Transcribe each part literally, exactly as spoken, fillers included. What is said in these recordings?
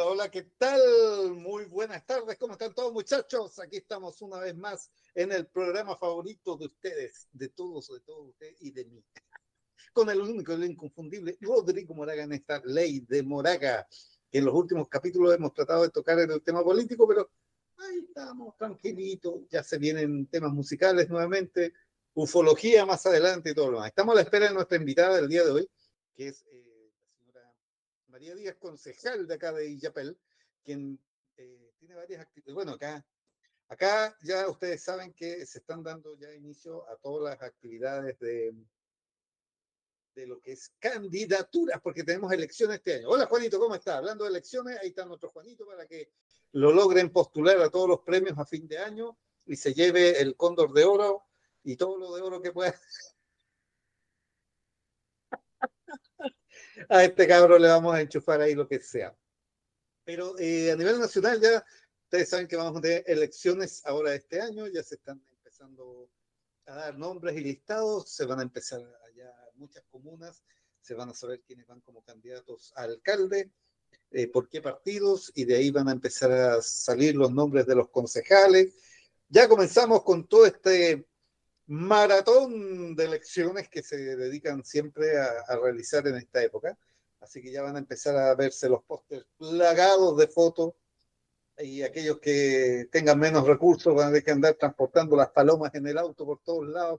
Hola, hola, ¿qué tal? Muy buenas tardes, ¿cómo están todos, muchachos? Aquí estamos una vez más en el programa favorito de ustedes, de todos, de todos ustedes y de mí. Con el único, el inconfundible Rodrigo Moraga en esta ley de Moraga, que en los últimos capítulos hemos tratado de tocar en el tema político, pero ahí estamos tranquilitos, ya se vienen temas musicales nuevamente, ufología más adelante y todo lo demás. Estamos a la espera de nuestra invitada del día de hoy, que es eh, la señora María Díaz, concejal de acá de Illapel, quien eh, tiene varias actividades. Bueno, acá, acá ya ustedes saben que se están dando ya inicio a todas las actividades de, de lo que es candidaturas, porque tenemos elecciones este año. Hola Juanito, ¿cómo está? Hablando de elecciones, ahí está nuestro Juanito para que lo logren postular a todos los premios a fin de año y se lleve el cóndor de oro y todo lo de oro que pueda. A este cabrón le vamos a enchufar ahí lo que sea. Pero eh, a nivel nacional ya ustedes saben que vamos a tener elecciones ahora este año, ya se están empezando a dar nombres y listados, se van a empezar allá muchas comunas, se van a saber quiénes van como candidatos a alcalde, eh, por qué partidos, y de ahí van a empezar a salir los nombres de los concejales. Ya comenzamos con todo este maratón de elecciones que se dedican siempre a, a realizar en esta época. Así que ya van a empezar a verse los pósters plagados de fotos y aquellos que tengan menos recursos van a tener que andar transportando las palomas en el auto por todos lados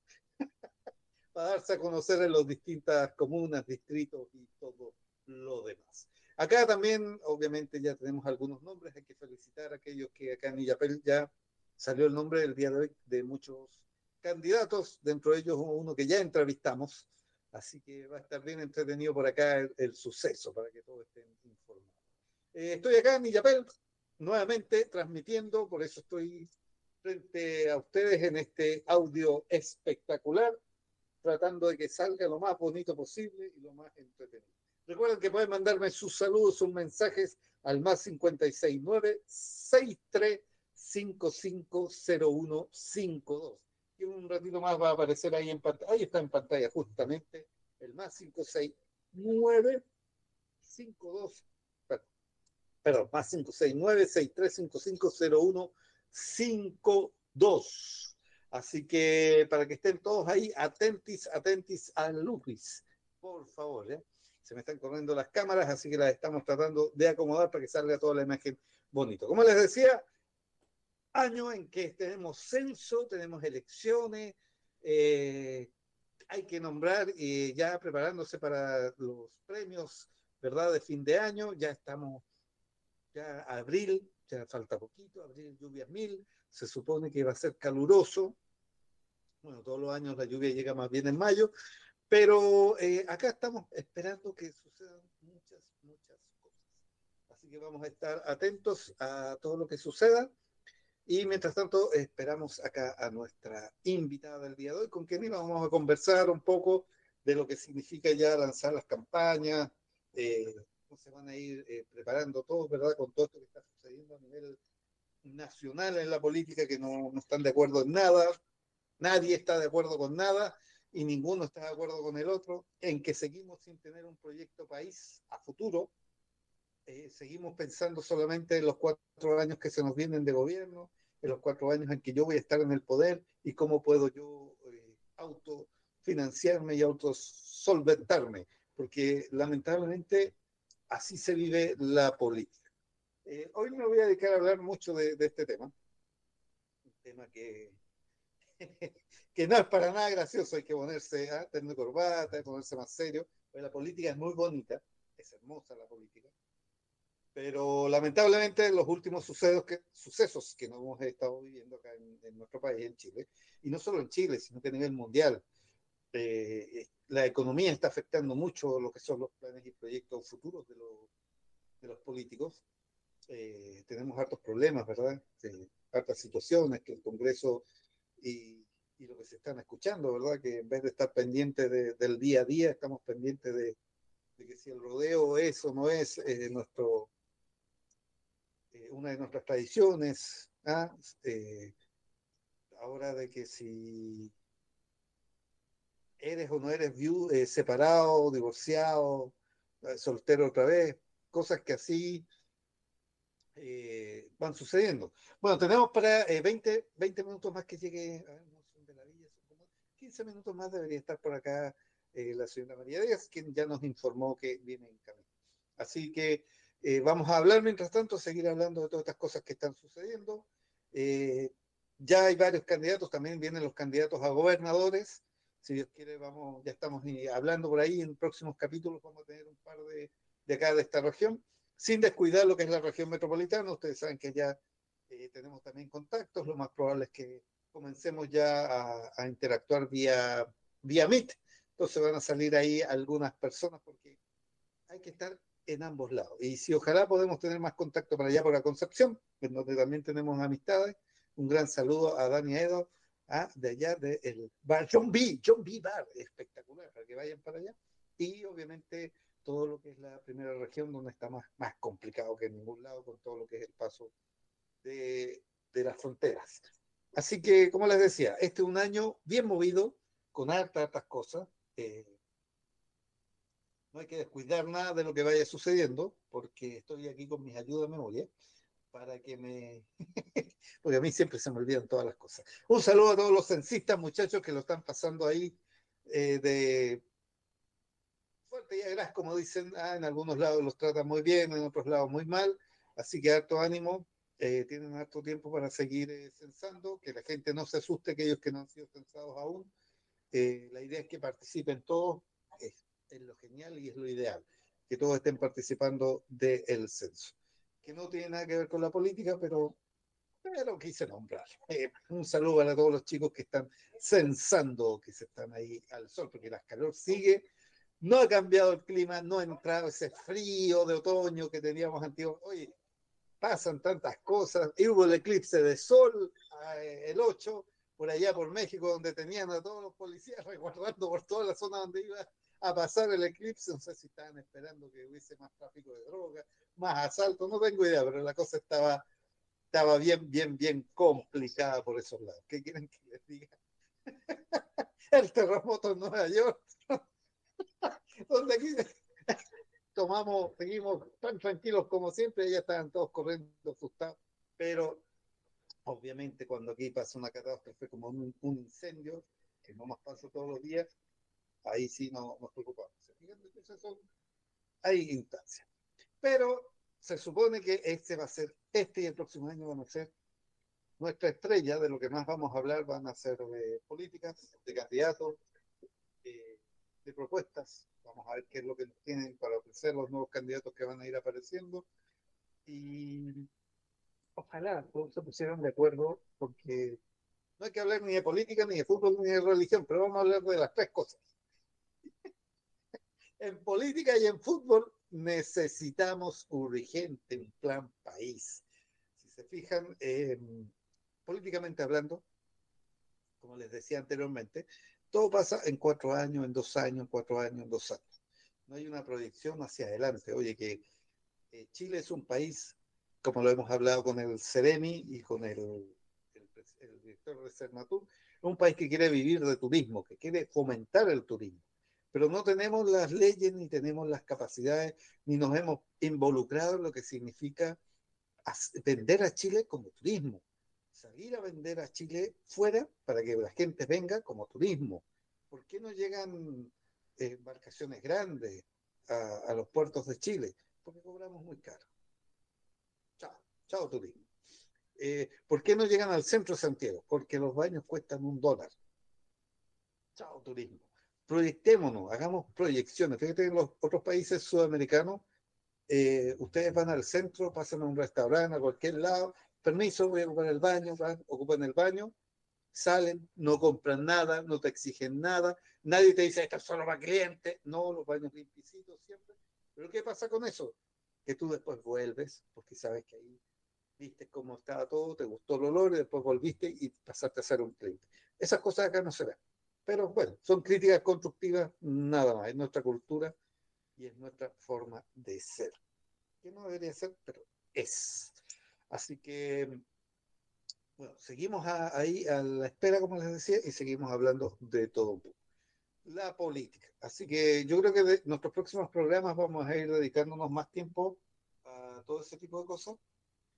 para darse a conocer en las distintas comunas, distritos y todo lo demás. Acá también, obviamente, ya tenemos algunos nombres. Hay que felicitar a aquellos que acá en Illapel ya salió el nombre del día de hoy de muchos candidatos, dentro de ellos uno que ya entrevistamos. Así que va a estar bien entretenido por acá el, el suceso para que todos estén informados. Eh, estoy acá en Illapel, nuevamente transmitiendo, por eso estoy frente a ustedes en este audio espectacular, tratando de que salga lo más bonito posible y lo más entretenido. Recuerden que pueden mandarme sus saludos, sus mensajes al más cincuenta y seis nueve sesenta y tres cincuenta y cinco cero uno cincuenta y dos. Y un ratito más va a aparecer ahí en pantalla. Ahí está en pantalla justamente el más cinco seis nueve cinco dos. Perdón, perdón, más cinco seis nueve seis tres cinco cinco cero uno cinco dos. Así que para que estén todos ahí, atentis, atentis a Lupis, por favor. ¿eh? Se me están corriendo las cámaras, así que las estamos tratando de acomodar para que salga toda la imagen bonito. Como les decía, año en que tenemos censo, tenemos elecciones, eh, hay que nombrar y ya preparándose para los premios, ¿verdad? De fin de año, ya estamos ya abril, ya falta poquito, abril lluvias mil, se supone que va a ser caluroso, bueno, todos los años la lluvia llega más bien en mayo, pero eh, acá estamos esperando que sucedan muchas, muchas cosas. Así que vamos a estar atentos a todo lo que suceda y mientras tanto esperamos acá a nuestra invitada del día de hoy, con quien vamos a conversar un poco de lo que significa ya lanzar las campañas, eh, cómo se van a ir eh, preparando todos, ¿verdad? Con todo esto que está sucediendo a nivel nacional en la política, que no, no están de acuerdo en nada, nadie está de acuerdo con nada y ninguno está de acuerdo con el otro, en que seguimos sin tener un proyecto país a futuro, eh, seguimos pensando solamente en los cuatro años que se nos vienen de gobierno, en los cuatro años en que yo voy a estar en el poder y cómo puedo yo eh, autofinanciarme y autosolventarme, porque lamentablemente así se vive la política. Eh, hoy no me voy a dedicar a hablar mucho de, de este tema, un tema que, que no es para nada gracioso, hay que ponerse a tener corbata, ponerse más serio, porque la política es muy bonita, es hermosa la política, pero lamentablemente los últimos sucesos que, sucesos que nos hemos estado viviendo acá en, en nuestro país, en Chile, y no solo en Chile, sino que a nivel mundial, eh, la economía está afectando mucho lo que son los planes y proyectos futuros de, lo, de los políticos. Eh, tenemos hartos problemas, ¿verdad? Eh, hartas situaciones que el Congreso y, y, lo que se están escuchando, ¿verdad? Que en vez de estar pendientes de, del día a día, estamos pendientes de, de que si el rodeo es o no es eh, nuestro eh, una de nuestras tradiciones, ¿ah? eh, ahora de que si eres o no eres viudo, eh, separado, divorciado, eh, soltero otra vez, cosas que así eh, van sucediendo. Bueno, tenemos para eh, veinte, veinte minutos más que llegue, a ver, no son de la Villa, son como quince minutos más debería estar por acá eh, la señora María Díaz, quien ya nos informó que viene en camino. Así que eh, vamos a hablar mientras tanto, seguir hablando de todas estas cosas que están sucediendo. Eh, ya hay varios candidatos, también vienen los candidatos a gobernadores. Si Dios quiere, vamos, ya estamos hablando por ahí, en próximos capítulos vamos a tener un par de, de acá de esta región, sin descuidar lo que es la región metropolitana. Ustedes saben que ya eh, tenemos también contactos, lo más probable es que comencemos ya a, a interactuar vía, vía Meet. Entonces van a salir ahí algunas personas porque hay que estar en ambos lados. Y si ojalá podemos tener más contacto para allá, por la Concepción, en donde también tenemos amistades. Un gran saludo a Dani Edo, a, de allá del bar John B. John B. Bar, espectacular, para que vayan para allá. Y obviamente todo lo que es la primera región, donde está más, más complicado que en ningún lado, con todo lo que es el paso de, de las fronteras. Así que, como les decía, este es un año bien movido, con hartas, hartas cosas. Eh, no hay que descuidar nada de lo que vaya sucediendo, porque estoy aquí con mis ayudas de memoria, para que me... porque a mí siempre se me olvidan todas las cosas. Un saludo a todos los censistas, muchachos, que lo están pasando ahí eh, de fuerte y agraz, como dicen. Ah, en algunos lados los tratan muy bien, en otros lados muy mal, así que harto ánimo. Eh, tienen harto tiempo para seguir eh, censando, que la gente no se asuste, aquellos que no han sido censados aún. Eh, la idea es que participen todos, es, es, lo genial y es lo ideal, que todos estén participando del censo, que no tiene nada que ver con la política, pero, pero quise nombrar. Eh, un saludo para todos los chicos que están censando, que se están ahí al sol, porque la calor sigue, no ha cambiado el clima, no ha entrado ese frío de otoño que teníamos antiguo. Oye, pasan tantas cosas. Y hubo el eclipse de sol eh, el ocho, por allá por México, donde tenían a todos los policías resguardando por toda la zona donde iba a pasar el eclipse. No sé si estaban esperando que hubiese más tráfico de droga, más asalto, no tengo idea, pero la cosa estaba, estaba bien, bien, bien complicada por esos lados. ¿Qué quieren que les diga? El terremoto en Nueva York, donde aquí tomamos, seguimos tan tranquilos como siempre, ya estaban todos corriendo asustados, pero obviamente cuando aquí pasa una catástrofe como un, un incendio, que no más pasa todos los días, ahí sí no, nos preocupamos. Fíjate que esas son, hay instancias. Pero se supone que este va a ser, este y el próximo año van a ser nuestra estrella, de lo que más vamos a hablar van a ser de políticas, de candidatos, de, de propuestas. Vamos a ver qué es lo que nos tienen para ofrecer los nuevos candidatos que van a ir apareciendo. Y ojalá todos se pusieran de acuerdo, porque no hay que hablar ni de política, ni de fútbol, ni de religión, pero vamos a hablar de las tres cosas. En política y en fútbol necesitamos urgente un plan país. Si se fijan, eh, políticamente hablando, como les decía anteriormente, todo pasa en cuatro años, en dos años, en cuatro años, en dos años. No hay una proyección hacia adelante. Oye, que eh, Chile es un país, como lo hemos hablado con el Ceremi y con el, el, el director de Cernatur, un país que quiere vivir de turismo, que quiere fomentar el turismo. Pero no tenemos las leyes, ni tenemos las capacidades, ni nos hemos involucrado en lo que significa vender a Chile como turismo. Salir a vender a Chile fuera para que la gente venga como turismo. ¿Por qué no llegan eh, embarcaciones grandes a, a los puertos de Chile? Porque cobramos muy caro. Chao, chao turismo. Eh, ¿Por qué no llegan al centro de Santiago? Porque los baños cuestan un dólar. Chao turismo. Proyectémonos, hagamos proyecciones. Fíjate, en los otros países sudamericanos, eh, ustedes van al centro, pasan a un restaurante, a cualquier lado, permiso, voy a ocupar el baño, van, ocupan el baño, salen, no compran nada, no te exigen nada, nadie te dice esto es solo para clientes, no, los baños limpiecitos siempre. Pero ¿qué pasa con eso? Que tú después vuelves, porque sabes que ahí viste cómo estaba todo, te gustó el olor y después volviste y pasaste a ser un cliente. Esas cosas acá no se ven. Pero bueno, son críticas constructivas, nada más, es nuestra cultura y es nuestra forma de ser. Que no debería ser, pero es. Así que, bueno, seguimos a, ahí a la espera, como les decía, y seguimos hablando de todo un poco. La política. Así que yo creo que de nuestros próximos programas vamos a ir dedicándonos más tiempo a todo ese tipo de cosas.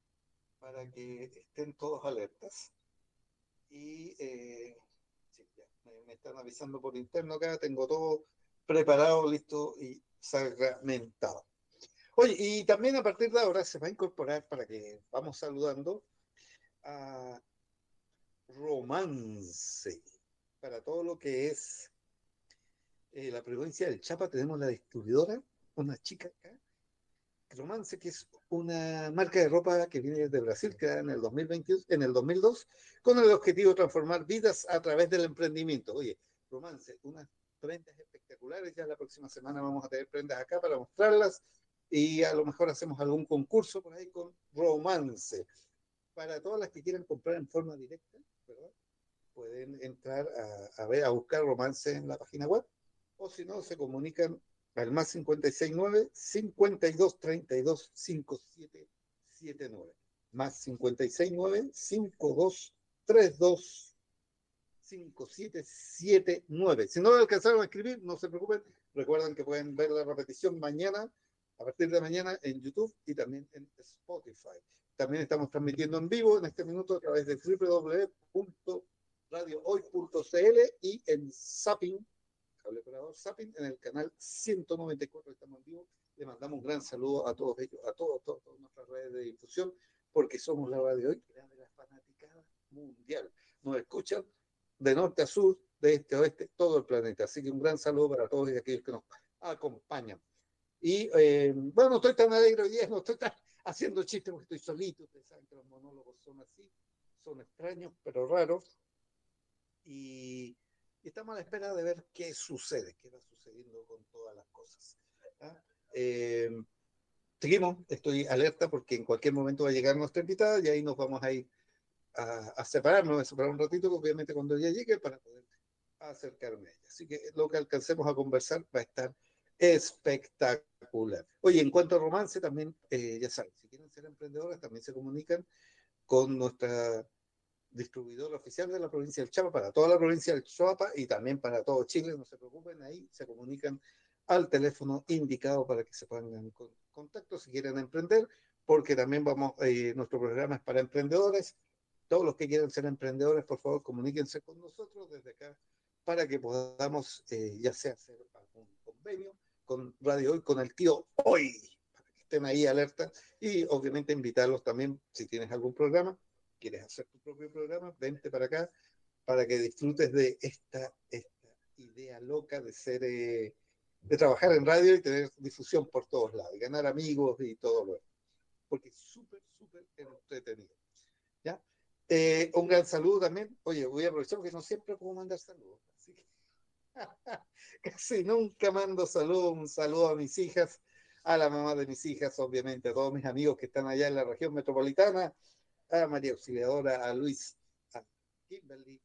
para que estén todos alertas. Y eh, sí, ya, me, me están avisando por interno acá, tengo todo preparado, listo y sacramentado. Oye, y también a partir de ahora se va a incorporar para que vamos saludando a Romance. Para todo lo que es eh, la provincia del Chapa, tenemos la distribuidora, una chica acá, Romance, que es una marca de ropa que viene de Brasil, creada en el dos mil veinte, en el dos mil dos, con el objetivo de transformar vidas a través del emprendimiento. Oye, Romance, unas prendas espectaculares. Ya la próxima semana vamos a tener prendas acá para mostrarlas y a lo mejor hacemos algún concurso por ahí con Romance. Para todas las que quieran comprar en forma directa, ¿verdad? Pueden entrar a, a ver, a buscar Romance en la página web, o si no, se comunican al más cincuenta y seis nueve, cincuenta y dos treinta y dos, cincuenta y siete setenta y nueve. Más cincuenta y seis nueve, cincuenta y dos treinta y dos, cincuenta y siete setenta y nueve. Si no lo alcanzaron a escribir, no se preocupen. Recuerden que pueden ver la repetición mañana, a partir de mañana, en YouTube y también en Spotify. También estamos transmitiendo en vivo en este minuto a través de w w w punto radio hoy punto c l y en Zapping, cable operador Zapping, en el canal ciento noventa y cuatro estamos en vivo. Le mandamos un gran saludo a todos ellos, a todos, todos, todas nuestras redes de difusión, porque somos la radio hoy, la de la fanaticada mundial. Nos escuchan de norte a sur, de este a oeste, todo el planeta. Así que un gran saludo para todos y aquellos que nos acompañan. Y eh, bueno, no estoy tan alegre hoy día, no estoy tan haciendo chistes porque estoy solito. Ustedes saben que los monólogos son así, son extraños, pero raros. Y, y estamos a la espera de ver qué sucede, qué va sucediendo con todas las cosas. ¿Ah? Eh, seguimos, estoy alerta porque en cualquier momento va a llegar nuestra invitada y ahí nos vamos a ir a, a separarnos, a separar un ratito, obviamente cuando ella llegue para poder acercarme a ella. Así que lo que alcancemos a conversar va a estar espectacular. Oye, en cuanto a Romance, también, eh, ya saben, si quieren ser emprendedoras, también se comunican con nuestra distribuidora oficial de la provincia del Chiapas, para toda la provincia del Chiapas y también para todo Chile, no se preocupen, ahí se comunican al teléfono indicado para que se pongan en contacto si quieren emprender, porque también vamos, eh, nuestro programa es para emprendedores. Todos los que quieran ser emprendedores, por favor, comuníquense con nosotros desde acá para que podamos, eh, ya sea hacer algún convenio con Radio Hoy, con el tío Hoy, para que estén ahí alerta y obviamente invitarlos también, si tienes algún programa, quieres hacer tu propio programa, vente para acá para que disfrutes de esta, esta idea loca de ser, eh, de trabajar en radio y tener difusión por todos lados, y ganar amigos y todo lo demás, porque es súper, súper entretenido. ¿Ya? Eh, un gran saludo también. Oye, voy a aprovechar porque no siempre puedo mandar saludos, así que casi nunca mando saludos. Un saludo a mis hijas, a la mamá de mis hijas, obviamente, a todos mis amigos que están allá en la región metropolitana, a María Auxiliadora, a Luis, a Kimberly,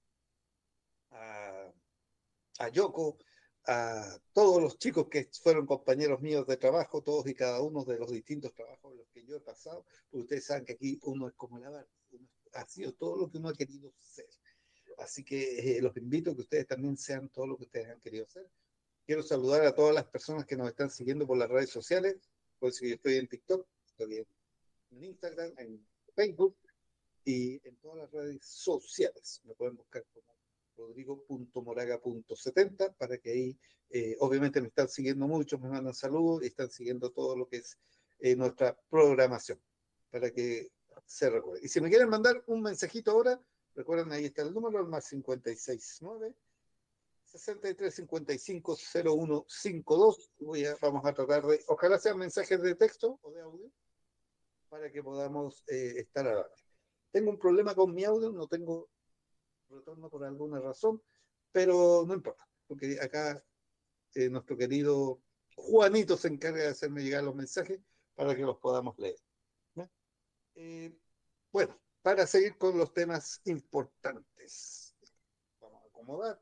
a, a Yoko, a todos los chicos que fueron compañeros míos de trabajo, todos y cada uno de los distintos trabajos en los que yo he pasado, porque ustedes saben que aquí uno es como la barra, uno ha sido todo lo que uno ha querido ser. Así que eh, los invito a que ustedes también sean todo lo que ustedes han querido ser. Quiero saludar a todas las personas que nos están siguiendo por las redes sociales, por eso yo estoy en TikTok, estoy en Instagram, en Facebook, y en todas las redes sociales. Me pueden buscar como rodrigo punto moraga punto setenta para que ahí, eh, obviamente me están siguiendo muchos, me mandan saludos y están siguiendo todo lo que es eh, nuestra programación, para que se recuerde. Y si me quieren mandar un mensajito ahora, recuerden, ahí está el número, el más cincuenta y seis nueve, sesenta y tres cincuenta y cinco cero uno cincuenta y dos. Voy a, vamos a tratar de, ojalá sean mensajes de texto o de audio, para que podamos eh, estar a la vez. Tengo un problema con mi audio, no tengo retorno por alguna razón, pero no importa, porque acá eh, nuestro querido Juanito se encarga de hacerme llegar los mensajes para que los podamos leer. ¿No? Eh, bueno, para seguir con los temas importantes, vamos a acomodar.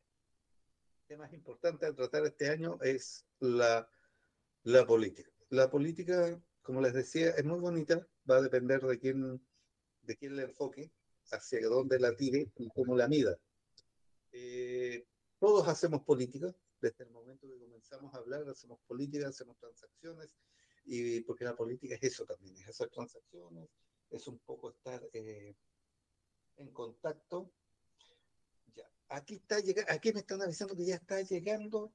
El tema más importante a tratar este año es la, la política. La política, como les decía, es muy bonita, va a depender de quién, de quién le enfoque, hacia dónde la tire y cómo la mida. Eh, todos hacemos política, desde el momento que comenzamos a hablar, hacemos política, hacemos transacciones, y porque la política es eso también, es hacer transacciones, es un poco estar eh, en contacto. Ya, aquí está llegando, aquí me están avisando que ya está llegando.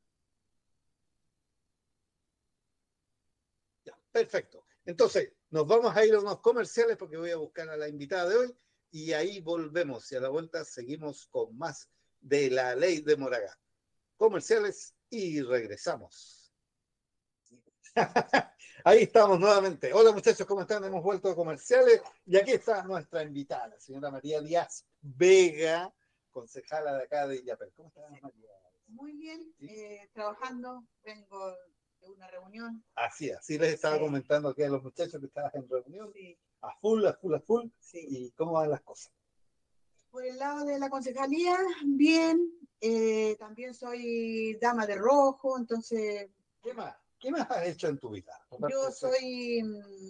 Ya, perfecto. Entonces, nos vamos a ir a unos comerciales porque voy a buscar a la invitada de hoy y ahí volvemos y a la vuelta seguimos con más de la ley de Moraga. Comerciales y regresamos. Ahí estamos nuevamente. Hola muchachos, ¿cómo están? Hemos vuelto a comerciales y aquí está nuestra invitada, la señora María Díaz Vega, concejala de acá de Illapel. ¿Cómo estás, María? Muy bien, ¿sí? eh, trabajando, vengo de una reunión. Así, así les estaba sí. comentando aquí a los muchachos que estaban en reunión, sí. a full, a full, a full, sí. ¿Y cómo van las cosas? Por el lado de la concejalía, bien, eh, también soy dama de rojo, entonces... ¿Qué más? ¿Qué más has hecho en tu vida? Yo soy,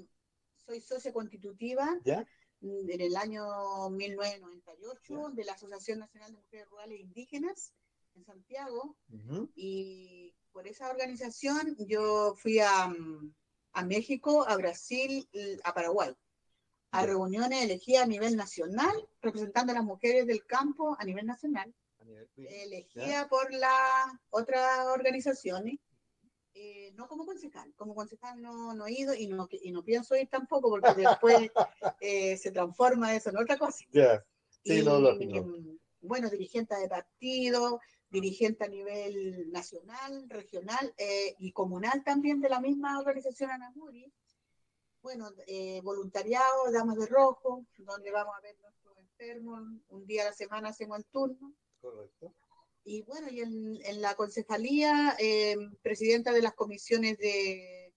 soy socia constitutiva. ¿Ya? En el año mil novecientos noventa y ocho, ¿ya? De la Asociación Nacional de Mujeres Rurales e Indígenas en Santiago, uh-huh. Y por esa organización yo fui a, a México, a Brasil, a Paraguay, a ¿ya? Reuniones elegidas a nivel nacional, representando a las mujeres del campo a nivel nacional, a nivel, elegida por las otras organizaciones. Eh, no como concejal, como concejal no, no he ido y no, y no pienso ir tampoco porque después eh, se transforma eso en otra cosa. Yeah. Sí, y, no, lógico. Bueno, dirigente de partido, dirigente a nivel nacional, regional eh, y comunal también de la misma organización Anamuri. Bueno, eh, voluntariado, Damas de Rojo, donde vamos a ver nuestros enfermos, un día a la semana hacemos el turno. Correcto. Y bueno, y en, en la concejalía, eh, presidenta de las comisiones de,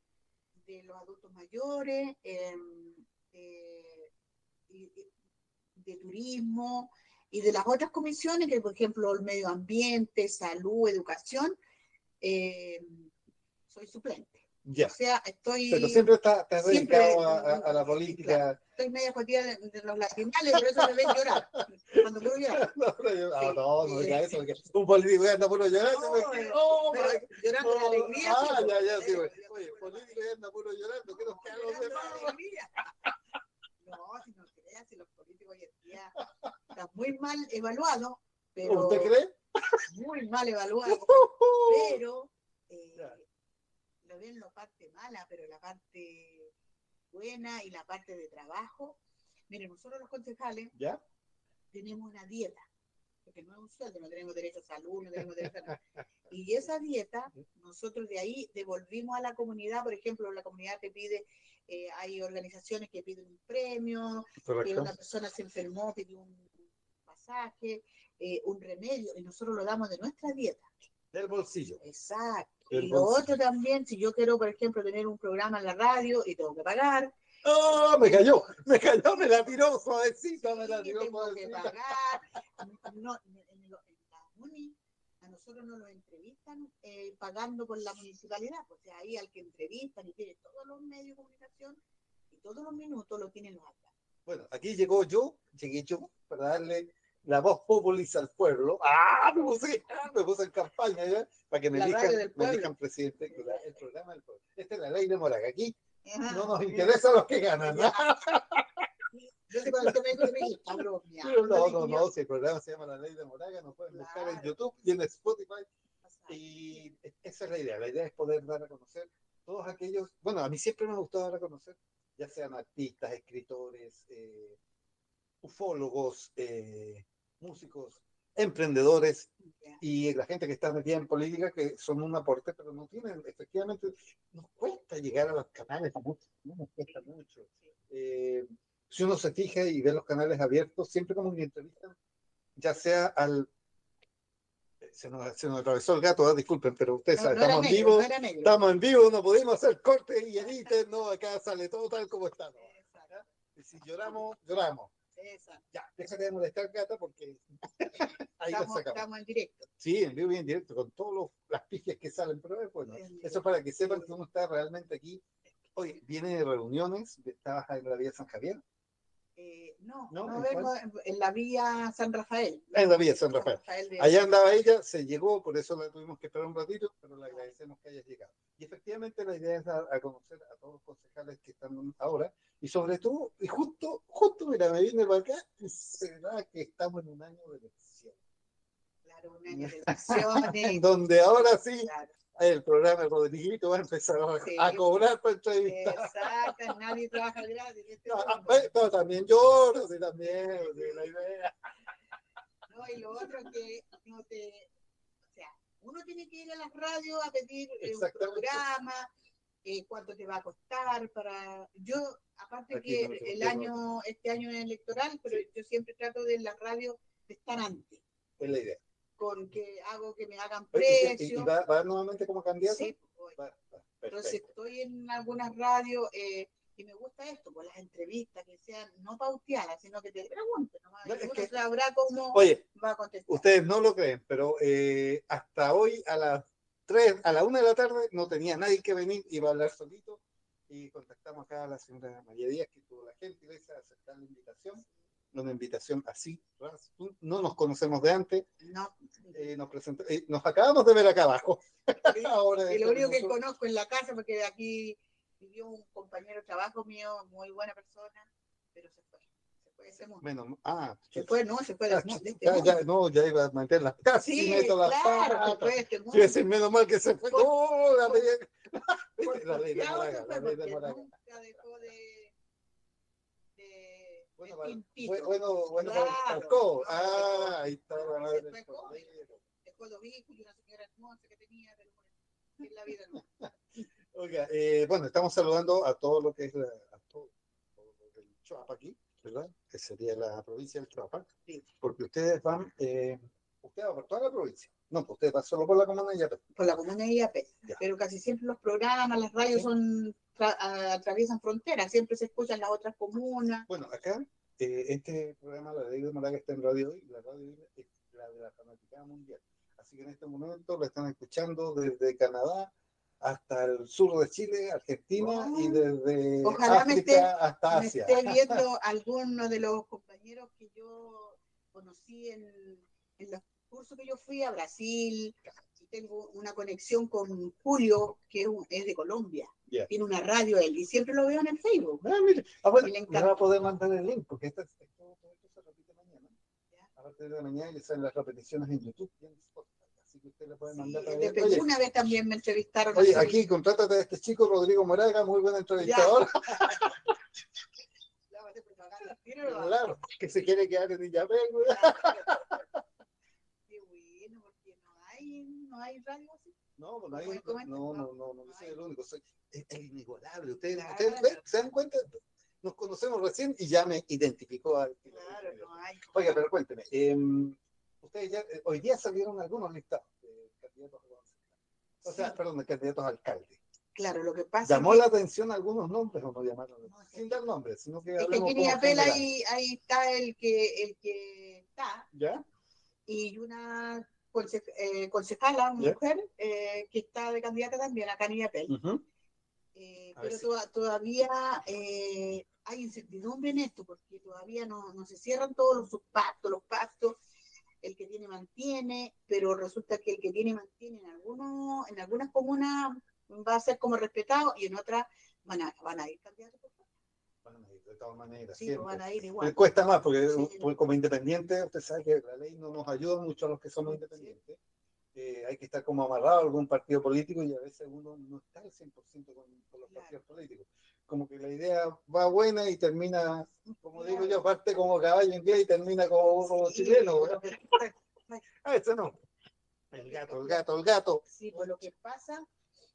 de los adultos mayores, eh, de, de, de turismo y de las otras comisiones, que por ejemplo el medio ambiente, salud, educación, eh, soy suplente. Ya. O sea, estoy... Pero siempre estás está dedicado a, a, a la política. Claro. Estoy media jodida de, de los latinales, por eso me ven llorar. Cuando puedo llorar. No, no, yo, sí. no, no diga eso, porque un político anda puro llorando. No, porque, oh, pero llorando de alegría. Ah, ya, ya, sí, güey. Oye, político anda puro llorando, que nos quedan los demás. No, si no creas, si los políticos hoy en día están muy mal evaluados. Pero ¿usted cree? Muy mal evaluados, pero... Eh, lo ven la parte mala, pero la parte buena y la parte de trabajo. Miren, nosotros los concejales ¿ya? Tenemos una dieta, porque no es un sueldo, no tenemos derecho a salud, no tenemos derecho a nada. Y esa dieta, nosotros de ahí devolvimos a la comunidad, por ejemplo, la comunidad te pide, eh, hay organizaciones que piden un premio, correcto, que una persona se enfermó, pidió un pasaje, eh, un remedio, y nosotros lo damos de nuestra dieta. Del bolsillo. Exacto. Del y lo bolsillo. otro también, si yo quiero, por ejemplo, tener un programa en la radio y tengo que pagar. ¡Oh! Me cayó, me cayó, me la tiró suavecita, sí, me la tiró tengo suavecita. que pagar. No, en, en, en la MUNI, a nosotros nos lo entrevistan eh, pagando por la municipalidad. O sea, ahí al que entrevistan y tiene todos los medios de comunicación y todos los minutos lo tienen los alcaldes. Bueno, aquí llegó yo, llegué yo para darle la voz populis al pueblo. ¡Ah! Me puse, me puse en campaña ya para que me elijan, me elijan presidente del programa del pueblo. Esta es la ley de Moraga. Aquí ajá, no nos interesa los que ganan. ¿no? Yo sé cuando me dijo, me dije, cabrón, no, no, no, si el programa se llama La Ley de Moraga, nos pueden claro. buscar en YouTube y en Spotify. Y esa es la idea. La idea es poder dar a conocer todos aquellos. Bueno, a mí siempre me ha gustado dar a conocer, ya sean artistas, escritores, eh, ufólogos, eh, músicos, emprendedores y la gente que está metida en política, que son un aporte, pero no tienen, efectivamente, nos cuesta llegar a los canales, mucho, no nos cuesta mucho. Eh, si uno se fija y ve los canales abiertos, siempre como que entrevistan, ya sea al... Se nos, se nos atravesó el gato, ¿eh? Disculpen, pero ustedes no, saben, no estamos en negro, vivo, no estamos en vivo, no podemos hacer cortes y editen, no, acá sale todo tal como está. ¿No? Y si lloramos, lloramos. Exacto. Ya, déjate de molestar, gata, porque ahí estamos, lo sacamos. Estamos en directo. Sí, en vivo y en directo, con todas las pifias que salen, pero es bueno. Eso es para que sepan que uno está realmente aquí. Oye, viene de reuniones, estabas en la Vía San Javier. Eh, no, no, no vengo en la Vía San Rafael. En la Vía San Rafael. San Rafael de... Allá andaba ella, se llegó, por eso la tuvimos que esperar un ratito, pero le agradecemos que haya llegado. Y efectivamente la idea es dar a conocer a todos los concejales que están ahora Y sobre todo, y justo, justo, mira, me viene para acá, y se da que estamos en un año de elección. Claro, un año de elecciones. En donde ahora sí, claro. el programa de Rodriguito va a empezar a, Sí, a cobrar por entrevista. Exacto, nadie trabaja gratis. Este No, mundo. pero también lloro, sí, también, sí, la idea. No, y lo otro que no te, o sea, uno tiene que ir a las radios a pedir eh, un programa, eh, cuánto te va a costar para. Yo, aparte Aquí que no, el no, año, no. este año es electoral, pero sí. Yo siempre trato de las radios de estar antes. Es la idea. Con que hago que me hagan precios. ¿Y, y va, va nuevamente como candidato? Sí, voy. Va, va, entonces estoy en algunas radios. Eh, Y me gusta esto, pues las entrevistas que sean no pauteadas, sino que te pregunten, ¿no? No, es uno que, sabrá cómo oye, va a contestar. Ustedes no lo creen, pero eh, hasta hoy a las tres, a la una de la tarde no tenía nadie que venir, iba a hablar solito y contactamos acá a la señora María Díaz, que tuvo la gentileza de aceptar la invitación, una invitación así, no nos conocemos de antes, no. eh, nos, presentó, eh, nos acabamos de ver acá abajo. Ahora y lo único que conozco en la casa, porque aquí vivió un compañero de trabajo mío, muy buena persona, pero se fue. Se fue ese mundo. Menos, ah, se fue, no, se fue ah, de, de este ya, ya, no, ya iba a meter las casi sí, meto las claro, patas. se fue de este mundo. Sí, decir, menos mal que se fue. Por, no, la, por, por, la ley de Moraga, la ley de Moraga. Nunca dejó de, de, bueno, de bueno, bueno, bueno, claro, no, ah, ahí está la madre. Dejó dos hijos y una señora hermosa que tenía, pero en la vida no. Oiga, eh, bueno, estamos saludando a todo lo que es la, a todo, todo el Choapa aquí, ¿verdad? Que sería la provincia del Choapa, sí. Porque ustedes van, eh, ustedes van por toda la provincia. No, pues ustedes van solo por la comuna de Illapel. Por la comuna de Illapel. Pero casi siempre los programas, las radios ¿sí? son atraviesan fronteras, siempre se escuchan las otras comunas. Bueno, acá, eh, este programa, la ley de Moraga, está en Radio Hoy, la radio Hoy es la de la fanaticada mundial. Así que en este momento lo están escuchando desde Canadá hasta el sur de Chile, Argentina oh, y desde ojalá África me esté, hasta Asia. Me esté viendo alguno de los compañeros que yo conocí en, en los cursos que yo fui a Brasil. Y tengo una conexión con Julio, que es, un, es de Colombia. Yeah. Tiene una radio él y siempre lo veo en el Facebook. Ah, mire. Ah, bueno, le va a poder mandar el link porque esto, esto, esto se repite mañana. Yeah. A partir de mañana y salen las repeticiones en YouTube. Así que usted le puede mandar sí, también. Oye, una vez también me entrevistaron. Oye, aquí sí. Contrátate a este chico, Rodrigo Moraga, muy buen entrevistador. Claro, que se quiere quedar en Illapel. Qué bueno, porque no hay, no hay radio así. No, no, hay, no, no, no, no, no, no soy el único, soy, es, es inigualable. Ustedes, claro, ustedes ven, se dan cuenta, nos conocemos recién y ya me identificó al. Claro, no hay. Oiga, pero cuénteme, eh, ustedes ya, eh, hoy día salieron algunos listados de candidatos a o sea, sí. perdón, de candidatos a alcalde. Claro, lo que pasa ¿Llamó es la atención algunos nombres o no llamaron? No, sin dar nombres, sino que es que aquí en Illapel ahí, ahí está el que, el que está. ¿Ya? Y una conse eh, concejala, una ¿ya? mujer, eh, que está de candidata también acá en Illapel. Uh-huh. eh, pero sí. to todavía eh, hay incertidumbre en esto, porque todavía no, no se cierran todos los pactos, los pactos. El que tiene mantiene, pero resulta que el que tiene mantiene en algunos, en algunas comunas va a ser como respetado y en otras van a, van a ir candidatos por fuera. Van a ir de todas maneras. Sí, van a ir igual. Me cuesta más porque sí. Porque como independiente, usted sabe que la ley no nos ayuda mucho a los que somos sí. independientes. Eh, hay que estar como amarrado a algún partido político y a veces uno no está al cien por ciento con, con los claro. partidos políticos. Como que la idea va buena y termina, como claro. digo yo, parte como caballo inglés y termina como, como sí, chileno. Ah, eso no. El gato, el gato, el gato. Sí, pues lo que pasa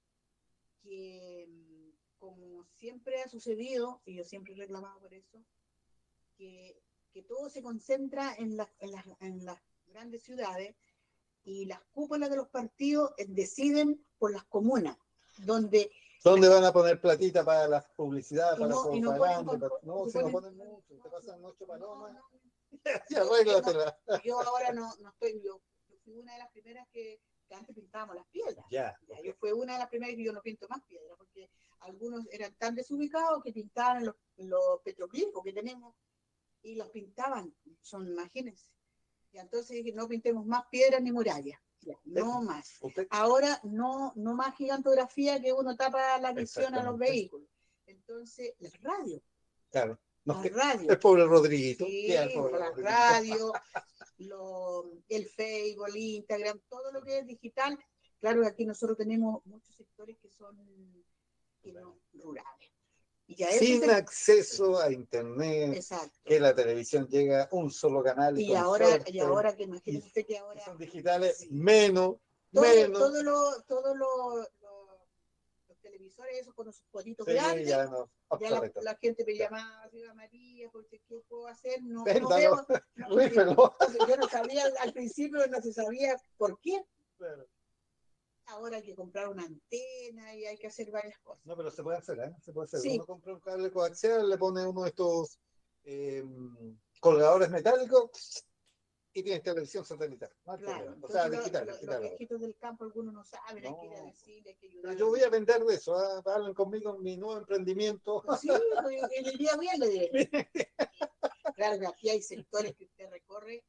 que, como siempre ha sucedido, y yo siempre he reclamado por eso, que, que todo se concentra en las, en, las, en las grandes ciudades y las cúpulas de los partidos deciden por las comunas, donde... ¿Dónde van a poner platita para la publicidad, para no, la propaganda? Para... No, si no ponen, ponen mucho, te pasan ocho palomas. No, no. Y arréglatela. No, yo ahora no, no estoy, yo, yo fui una de las primeras que, que antes pintábamos las piedras. Ya. ya okay. Yo fui una de las primeras que yo no pinto más piedras, porque algunos eran tan desubicados que pintaban los, los petroglifos que tenemos y los pintaban, son, imagínense. Y entonces dije, no pintemos más piedras ni murallas. Ya, no más. ¿Usted? Ahora no, no más gigantografía que uno tapa la visión a los vehículos. Entonces, las radios. Claro. No, la que, radio. el pobre Rodriguito. Sí, el pobre la Rodriguito. radio, lo, el Facebook, el Instagram, todo lo que es digital. Claro que aquí nosotros tenemos muchos sectores que son que no, rurales. Y a Sin se... acceso a internet, exacto, que la televisión llega a un solo canal. Y, y ahora, suerte, y ahora que imagínense usted que ahora son digitales, sí. menos, todo, menos. Todo lo, todo lo, lo, los televisores, esos con sus pollitos sí, grandes, ya, no, ya la, la gente me llamaba, señora María, porque ¿qué puedo hacer? No, no veo. No, no, yo no sabía, al principio no se sabía por qué. Claro. Ahora hay que comprar una antena y hay que hacer varias cosas. No, pero se puede hacer, ¿eh? Se puede hacer. Sí. Uno compra un cable coaxial, le pone uno de estos eh, colgadores metálicos y tienes televisión satelital. No claro. O sea, lo, digital. Lo, digital los viejitos del campo, algunos no saben, no. Hay que ir a decirle, hay que ayudar. Yo voy a vender de eso, ¿eh? Hablen conmigo en mi nuevo emprendimiento. Pues sí, pues, el iría bien, le diré. Claro que aquí hay sectores que usted recorre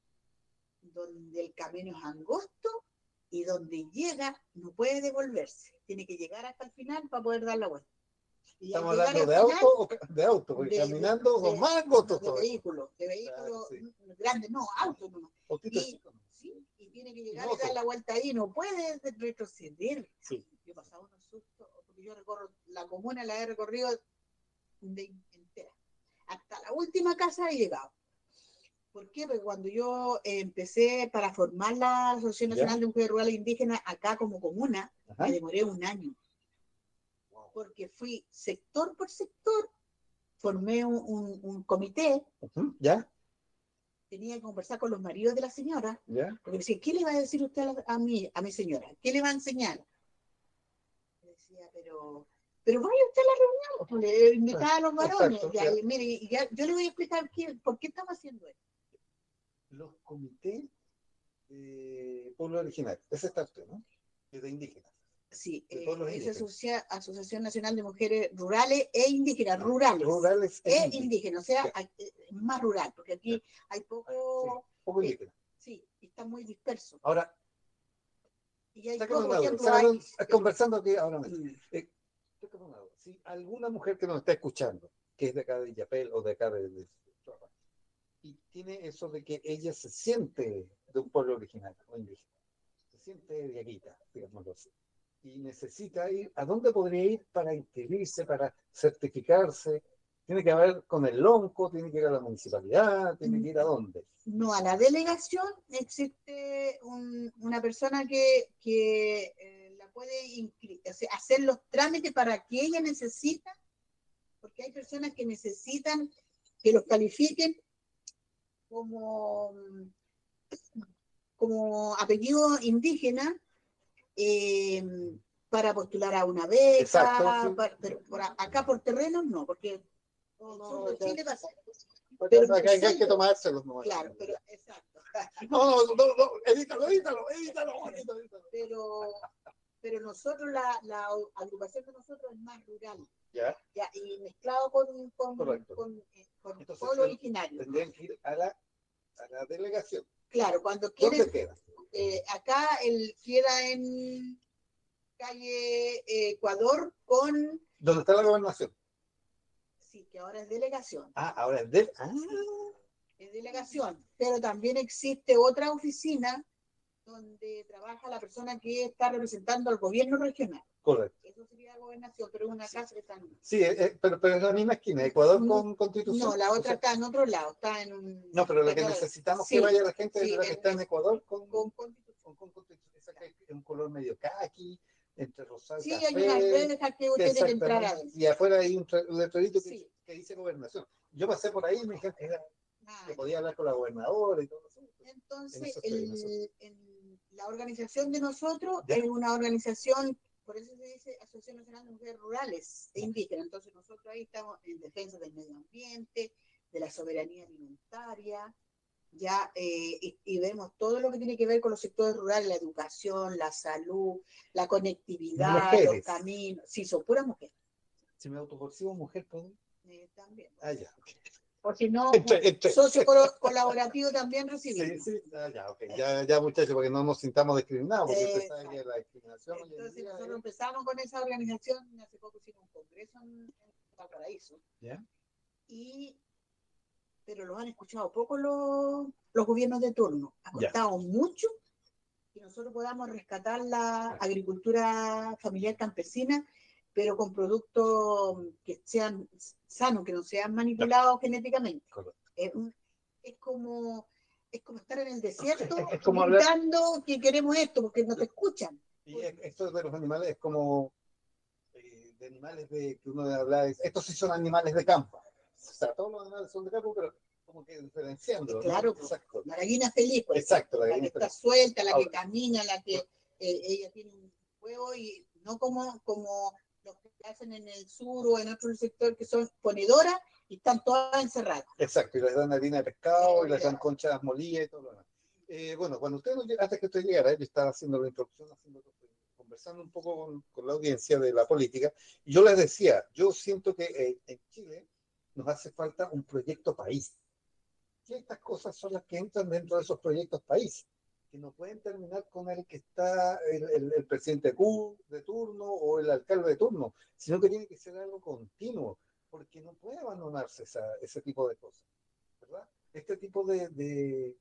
donde el camino es angosto y donde llega no puede devolverse, tiene que llegar hasta el final para poder dar la vuelta. Y ¿estamos hablando de auto o de auto? Porque de, caminando son más angostos. De vehículos, de vehículos claro, sí. Grandes, no, autos nomás. Y, sí, y tiene que llegar y dar la vuelta ahí, no puede retroceder. Sí. Yo he pasado unos sustos, porque yo recorro la comuna, la he recorrido de entera. Hasta la última casa he llegado. ¿Por qué? Porque cuando yo eh, empecé para formar la Asociación Nacional ¿Ya? de Mujeres Rurales e Indígenas acá como comuna, Ajá. me demoré un año. Wow. Porque fui sector por sector, formé un, un, un comité. Uh-huh. ¿Ya? Tenía que conversar con los maridos de la señora. ¿Ya? Porque me decía, ¿qué le va a decir usted a, a, mi, a mi señora? ¿Qué le va a enseñar? Me decía, pero... Pero vaya usted a la reunión, le invitaba a los varones. Exacto, ya, y, mire, y ya, yo le voy a explicar qué, por qué estamos haciendo esto. Los comités de pueblo original, ese está usted, ¿no? De indígenas. Sí, de eh, es asocia, Asociación Nacional de Mujeres Rurales e Indígenas, rurales. Rurales e, e indígenas, o sea, sí. Más rural, porque aquí sí. Hay poco... Sí, poco eh, indígena. Sí, está muy disperso. Ahora, y hay poco, por ejemplo, hay... hay... conversando aquí ahora mismo. Mm. Eh, si alguna mujer que nos está escuchando, que es de acá de Illapel o de acá de, de y tiene eso de que ella se siente de un pueblo original o indígena, se siente de aquí, digámoslo así, y necesita ir, ¿a dónde podría ir para inscribirse, para certificarse? Tiene que ver con el lonco, tiene que ir a la municipalidad, tiene que ir a dónde. No, a la delegación existe un, una persona que, que eh, la puede inscri- o sea, hacer los trámites para que ella necesita, porque hay personas que necesitan que los califiquen como, como apellido indígena eh, para postular a una beca. Exacto, sí. para, pero por acá por terrenos no, porque no, no, no, Chile pasa. Pero acá hay, hay que tomárselos, no. Claro, pero exacto. No, no, no, no, edítalo, edítalo, edítalo, edítalo. Pero, pero nosotros, la, la agrupación de nosotros es más rural. Ya. Ya, y mezclado con, con, Correcto. con, eh, con Entonces, pueblo originario. Tendrían que ir a la, a la delegación. Claro, cuando quieren. ¿Dónde queda? Eh, acá el, queda en calle eh, Ecuador con. ¿Dónde está la gobernación? Sí, que ahora es delegación. Ah, ahora es de... ah. Es delegación, pero también existe otra oficina donde trabaja la persona que está representando al gobierno regional. Correcto. Eso sería gobernación, pero es una casa que está en... Sí, eh, pero, pero es la misma esquina, Ecuador no, con Constitución. No, la otra o sea, está en otro lado, está en un... No, pero lo que necesitamos sí, que vaya la gente sí, de la que está en Ecuador con, con Constitución. Con, con Constitución. Esa que es un color medio caqui, entre rosado y sí, café. Sí, hay unas redes que usted tiene que entrar adentro. Y afuera hay un, un letrerito que, sí. que dice gobernación. Yo pasé por ahí y me dijeron que, era, que podía hablar con la gobernadora y todo eso. Entonces, el, el, la organización de nosotros ¿Ya? Es una organización, por eso se dice Asociación Nacional de Mujeres Rurales e Indígenas. Entonces, nosotros ahí estamos en defensa del medio ambiente, de la soberanía alimentaria, ya eh, y, y vemos todo lo que tiene que ver con los sectores rurales, la educación, la salud, la conectividad, mujeres. Los caminos. Sí, son puras mujeres. Si me autopercibo mujer, ¿puedo? Eh, también. Ah, ya. Okay. O si no, entre, entre. Socio colaborativo también recibimos. Sí, sí, ah, ya, ok. Ya, ya, muchachos, porque no nos sintamos discriminados, porque usted sabe que la discriminación... Entonces, nosotros es... empezamos con esa organización, hace poco hicimos un congreso en, en Valparaíso. ¿Ya? y, pero los han escuchado poco los, los gobiernos de turno. Ha costado ya. mucho que nosotros podamos rescatar la agricultura familiar campesina, pero con productos que sean sanos, que no sean manipulados no. genéticamente. Es, es como es como estar en el desierto es, es como gritando hablar... que queremos esto porque no te escuchan. Y esto de los animales es como eh, de animales de que uno habla, estos sí son animales de campo. O sea, todos los animales son de campo, pero como que diferenciando. Claro, ¿no? Exacto. La gallina feliz, pues, exacto, la, la que está suelta, la Ahora. que camina, la que eh, ella tiene un huevo y no como, como los que hacen en el sur o en otro sector que son ponedoras y están todas encerradas. Exacto, y les dan harina de pescado sí, y les dan conchas molidas y todo lo demás. Eh, bueno, cuando usted, antes que usted llegara, yo estaba haciendo la introducción, haciendo, conversando un poco con, con la audiencia de la política, y yo les decía, yo siento que eh, en Chile nos hace falta un proyecto país. Y estas cosas son las que entran dentro de esos proyectos país, que no pueden terminar con el que está el, el, el presidente Q de turno o el alcalde de turno, sino que tiene que ser algo continuo, porque no puede abandonarse esa, ese tipo de cosas, ¿verdad? Este tipo de, de,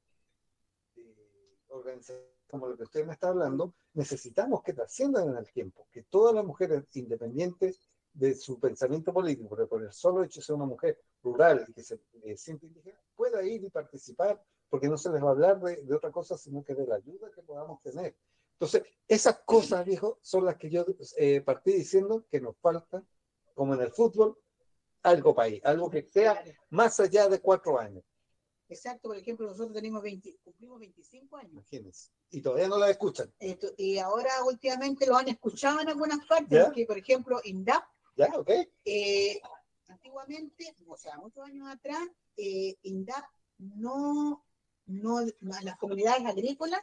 de organización, como lo que usted me está hablando, necesitamos que trasciendan en el tiempo, que todas las mujeres independientes de su pensamiento político, pero por el solo hecho de ser una mujer rural y que se eh, siente indígena, pueda ir y participar, porque no se les va a hablar de, de otra cosa, sino que de la ayuda que podamos tener. Entonces, esas cosas, viejo, son las que yo eh, partí diciendo que nos falta, como en el fútbol, algo país, algo que sea más allá de cuatro años. Exacto, por ejemplo, nosotros tenemos veinte, cumplimos veinticinco años. Imagínense. Y todavía no la escuchan. Esto, y ahora últimamente lo han escuchado en algunas partes, ¿Ya? Porque, por ejemplo, INDAP, ¿Ya? Ok. Eh, antiguamente, o sea, muchos años atrás, eh, INDAP no, no, no, las comunidades agrícolas,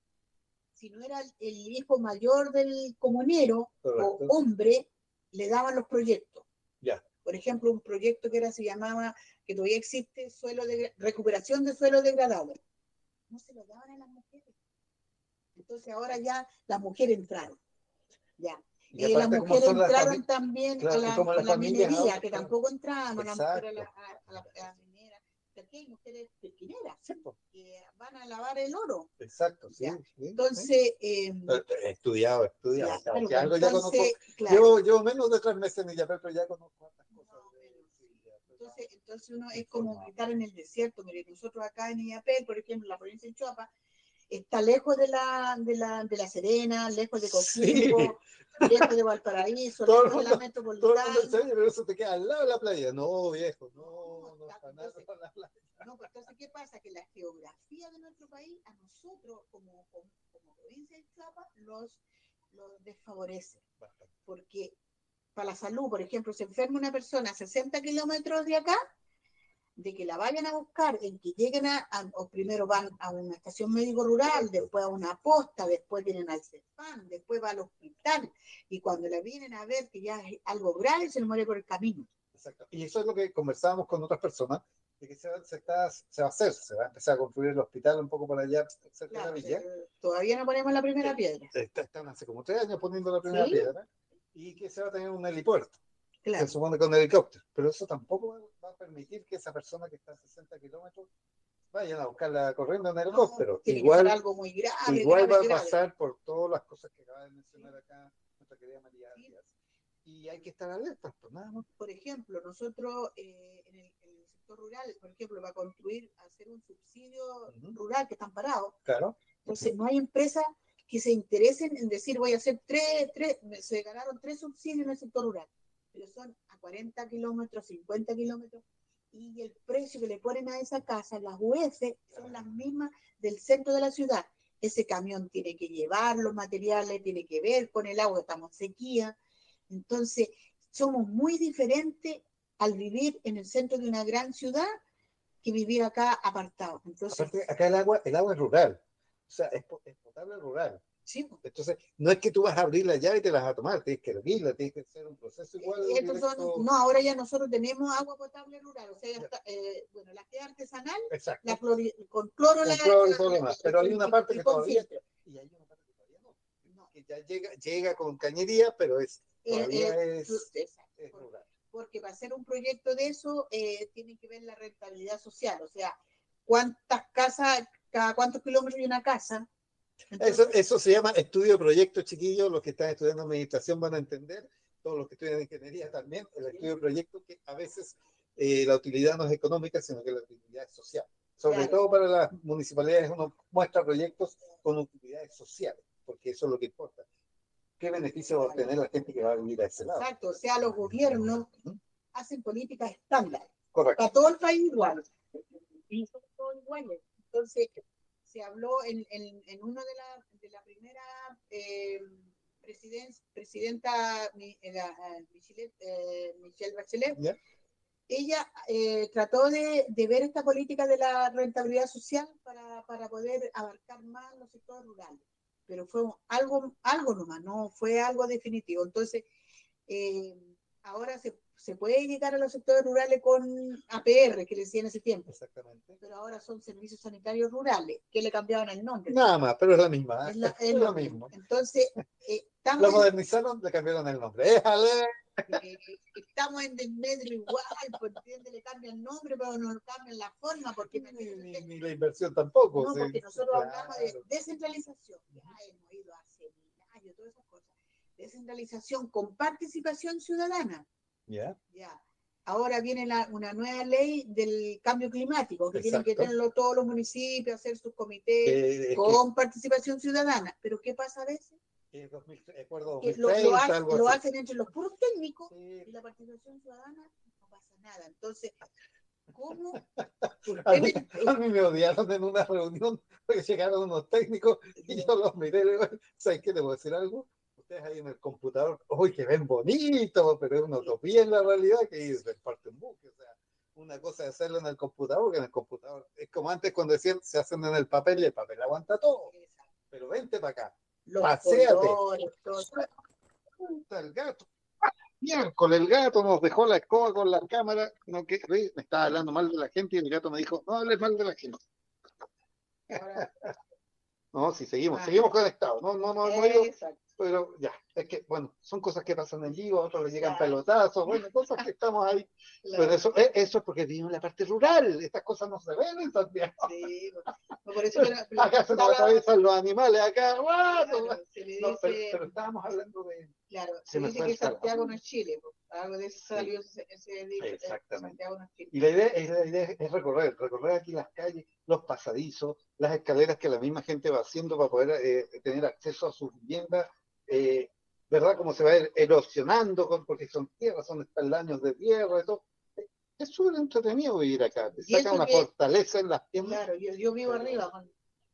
si no era el, el hijo mayor del comunero Correcto. o hombre, le daban los proyectos. Ya. Por ejemplo, un proyecto que era, se llamaba, que todavía existe, suelo de, recuperación de suelo degradado. No se lo daban a las mujeres. Entonces ahora ya las mujeres entraron. Ya. Eh, las mujeres entraron la también claro, a la, a la minería, ahora, que claro. tampoco entraban a la, mujer a la, a la, a la minera. Aquí hay mujeres pesquineras sí, que van a lavar el oro. Exacto, sí. sí entonces. Sí. Eh, he estudiado, he estudiado. Claro, claro, algo entonces, ya conozco. Claro. Llevo, llevo menos de tres meses en Illapel, pero ya conozco otras cosas. No, entonces, entonces uno es como gritar en el desierto. Mire, nosotros acá en Illapel, por ejemplo, la provincia de Chuapa, está lejos de la, de la, de la Serena, lejos de Coquimbo, sí. lejos de Valparaíso, todo lejos mundo, de la metropolitana. Todo el mundo sabe, pero eso te queda al lado de la playa. No, viejo, no, no, está nada con la playa. No, pues entonces, ¿qué pasa? Que la geografía de nuestro país, a nosotros, como, como, como provincia de Chiapas, los, los desfavorece. Porque para la salud, por ejemplo, se enferma una persona a sesenta kilómetros de acá, de que la vayan a buscar, en que lleguen a, a o primero van a una estación médico rural, después a una posta, después vienen al CEFAM, después va al hospital, y cuando la vienen a ver que ya es algo grave, se le muere por el camino. Exacto. Y eso es lo que conversábamos con otras personas, de que se va, se, está, se va a hacer, se va a empezar a construir el hospital un poco por allá, cerca claro, de la villa. Eh, todavía no ponemos la primera eh, piedra. Están hace como tres años poniendo la primera ¿Sí? piedra, y que se va a tener un helipuerto. Claro. Se supone con helicóptero, pero eso tampoco va a permitir que esa persona que está a sesenta kilómetros vayan a buscarla corriendo en helicóptero. No, igual algo muy grave, igual grave, va a grave. pasar por todas las cosas que acaba de mencionar acá nuestra querida María Díaz. Y hay que estar alertas, pues nada más. Por ejemplo, nosotros eh, en, el, en el sector rural, por ejemplo, va a construir, hacer un subsidio uh-huh. rural que están parados. Claro. Entonces, no hay empresas que se interesen en decir, voy a hacer tres, tres, se ganaron tres subsidios en el sector rural. Pero son a cuarenta kilómetros, cincuenta kilómetros, y el precio que le ponen a esa casa, las U F, son las mismas del centro de la ciudad. Ese camión tiene que llevar los materiales, tiene que ver con el agua, estamos en sequía. Entonces, somos muy diferentes al vivir en el centro de una gran ciudad que vivir acá apartado. Entonces, aparte, acá el agua, el agua es rural, o sea, es, es potable rural. Sí. Entonces, no es que tú vas a abrir la llave y te la vas a tomar, tienes que hervirla, tienes que hacer un proceso igual. Eh, estos son, no, ahora ya nosotros tenemos agua potable rural, o sea, ya está, eh, bueno, la que es artesanal, la clori, con cloro, con la, cloro y todo lo demás, pero hay una parte y, que y todavía, y hay una parte que todavía no, no. que ya llega, llega con cañería, pero es, todavía eh, eh, es, es rural. porque para hacer un proyecto de eso eh, tienen que ver la rentabilidad social, o sea, cuántas casas, cada cuántos kilómetros hay una casa. Entonces, eso, eso se llama estudio proyecto, chiquillos. Los que están estudiando administración van a entender, todos los que estudian ingeniería también, el estudio proyecto, que a veces eh, la utilidad no es económica, sino que la utilidad es social. Sobre claro. todo para las municipalidades uno muestra proyectos con utilidades sociales, porque eso es lo que importa. ¿Qué beneficio va a obtener la gente que va a vivir a ese lado? Exacto, o sea, los gobiernos ¿Mm? hacen políticas estándar. Correcto. Para todo el país igual. Y son todos iguales. Entonces, se habló en, en, en una de la, de la primera eh, presiden, presidenta eh, Michelle, eh, Michelle Bachelet, ¿ya? Ella eh, trató de, de ver esta política de la rentabilidad social para, para poder abarcar más los sectores rurales, pero fue algo, algo nomás, no fue algo definitivo. Entonces, eh, ahora se, se puede llegar a los sectores rurales con A P R, que le decían en ese tiempo. Exactamente. Pero ahora son servicios sanitarios rurales, que le cambiaban el nombre. Nada más, pero es la misma. ¿eh? Es, la, es, es lo, lo mismo. Entonces, eh, estamos lo modernizaron, le cambiaron el nombre. ¡Éjale! Eh, estamos en desmedro igual, por entiende, le cambian el nombre, pero no cambian la forma, porque ni, ni, ni la inversión tampoco. No, sí. porque nosotros claro. hablamos de descentralización, ya hemos ido a seminarios, todas esas cosas. Descentralización con participación ciudadana. Yeah. Ya. Ahora viene la, una nueva ley del cambio climático, que Exacto. tienen que tenerlo todos los municipios, hacer sus comités eh, con que... participación ciudadana. Pero ¿qué pasa a veces? dos mil, acuerdo, que lo, lo, hace, lo hacen entre los puros técnicos sí. y la participación ciudadana no pasa nada. Entonces, ¿cómo? a, mí, a mí me odiaron en una reunión porque llegaron unos técnicos y yo los miré y digo, ¿sabes qué? ¿Debo decir algo? Ustedes ahí en el computador, uy, que ven bonito, pero es una utopía en la realidad que es parte un buque. O sea, una cosa es hacerlo en el computador, que en el computador es como antes cuando decían, se hacen en el papel y el papel aguanta todo. Pero vente para acá. Los Paseate. colores, todo. El gato. Miércoles, el gato nos dejó la escoba con la cámara. No, que, me estaba hablando mal de la gente y el gato me dijo, no hables mal de la gente. Ahora... no, sí, seguimos, ah, seguimos conectados. No, no, no, no, yo, pero ya, es que, bueno, son cosas que pasan en vivo, a otros les llegan claro. pelotazos, bueno, cosas que estamos ahí. Claro. Pero eso, eso es porque vivimos en la parte rural, estas cosas no se ven en Santiago. Sí, no, por eso pero, acá se nos atraviesan los animales, acá, claro, se le dice, no, pero, pero estábamos hablando de... Claro, se, se dice que Santiago no es Chile, algo de eso salió sí. ese, ese dicho. Exactamente. No es Chile. Y la idea, es, la idea es recorrer, recorrer aquí las calles, los pasadizos, las escaleras que la misma gente va haciendo para poder eh, tener acceso a sus viviendas, eh, ¿verdad? Como se va erosionando, porque son tierras, son peldaños de tierra y todo. Es súper entretenido vivir acá, te saca una que, fortaleza en las piernas. Claro, yo, yo vivo Pero, arriba, con,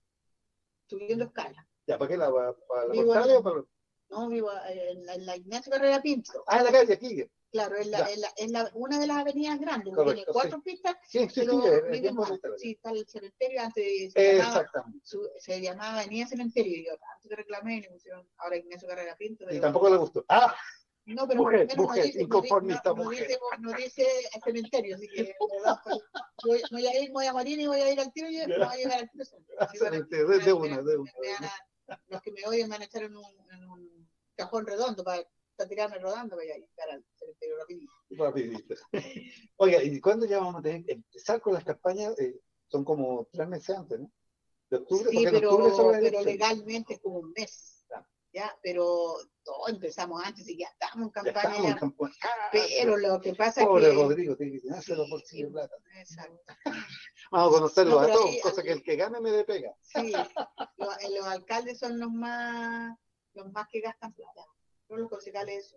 subiendo escala. ¿Ya para qué la, para, para la portales o para...? No, vivo en la, en la Ignacio Carrera Pinto. Ah, en la calle aquí. Claro, es la, en la, en la, una de las avenidas grandes, Correcto, tiene cuatro sí. pistas, sí, sí, pero sí, vivimos, sí, está el cementerio, antes se eh, llamaba, su, se llamaba Avenida Cementerio, y yo antes que reclamé y le pusieron ahora Ignacio Carrera Pinto. Y tampoco le gustó. ¡Ah! No, pero mujer, bueno, mujer, no dice, inconformista, no, no, mujer. Dice, no dice cementerio, así que voy, voy a ir, voy a morir y voy a ir al tiro y no voy a llegar al tiro. Cementerio, de, de una, de una. Los que me oyen me van a echar en un, en un cajón redondo para, para tirarme rodando para llegar al cementerio rapidito. Rapidito. Oiga, ¿y cuándo ya vamos a tener que empezar con las campañas? Eh, son como tres meses antes, ¿no? De octubre, sí, porque pero, en octubre son las pero legalmente es como un mes. Ya, pero todos empezamos antes y ya estamos en campaña. Estamos en campaña. Ah, pero lo que pasa pobre es que... Rodrigo, tiene que llenarse los bolsillos de plata. Exacto. Vamos a conocerlos no, a todos, ahí, cosa que el que gane me dé pega. Sí, los, los alcaldes son los más los más que gastan plata. No los concejales.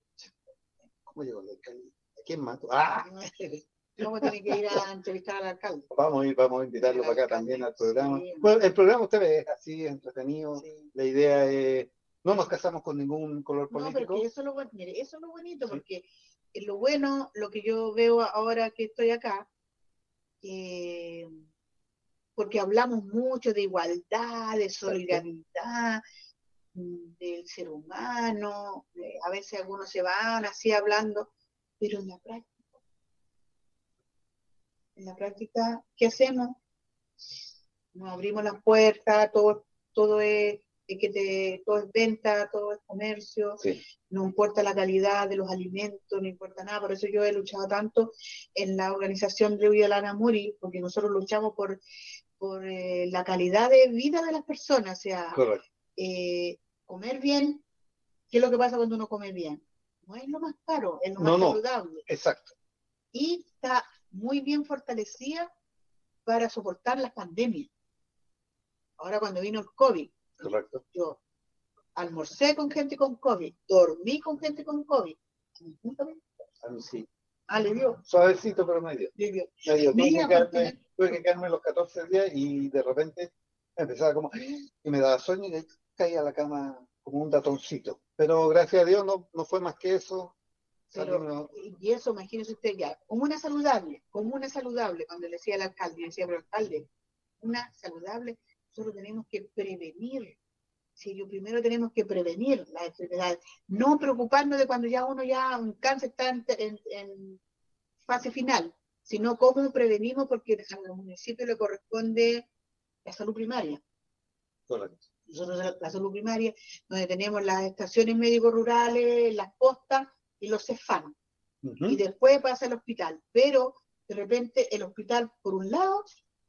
¿Cómo llegó el alcalde? ¿A quién mató? ¡Ah! ¿Cómo tiene que ir a entrevistar al alcalde? Vamos a ir, vamos a invitarlo para acá alcalde, también al programa. Sí, bueno, el programa usted ve así, entretenido. Sí. La idea es, no nos casamos con ningún color político. No, pero que eso es lo, mire, eso es lo bonito, sí. Porque es lo bueno, lo que yo veo ahora que estoy acá, eh, porque hablamos mucho de igualdad, de solidaridad, del ser humano, de, a veces algunos se van así hablando, pero en la práctica, en la práctica, ¿qué hacemos? Nos abrimos las puertas, todo, todo es es que te, todo es venta, todo es comercio, sí. No importa la calidad de los alimentos, no importa nada. Por eso yo he luchado tanto en la organización de Violana Muri, porque nosotros luchamos por, por eh, la calidad de vida de las personas, o sea, eh, comer bien. ¿Qué es lo que pasa cuando uno come bien? No es lo más caro, es lo no, más no, saludable. Exacto. Y está muy bien fortalecida para soportar las pandemias. Ahora cuando vino el COVID, correcto, yo almorcé con gente con COVID, dormí con gente con COVID. A mí sí. Ah, le dio. Suavecito, pero me dio. Le dio. Me dio. Tuve, Mira, que quedarme, tuve que quedarme los catorce días y de repente empezaba como, y me daba sueño y caía a la cama como un ratoncito. Pero gracias a Dios no, no fue más que eso. Pero, Salimos... y eso, imagínese usted ya, como una saludable, como una saludable, cuando le decía al alcalde, le decía, pero alcalde, una saludable, nosotros tenemos que prevenir. Si yo primero tenemos que prevenir las enfermedades, no preocuparnos de cuando ya uno ya un cáncer está en, en, en fase final, sino cómo prevenimos, porque a los municipios le corresponde la salud primaria. Correcto. Nosotros la, la salud primaria, donde tenemos las estaciones médico-rurales, las postas y los CEFAM. Uh-huh. Y después pasa al hospital. Pero de repente el hospital por un lado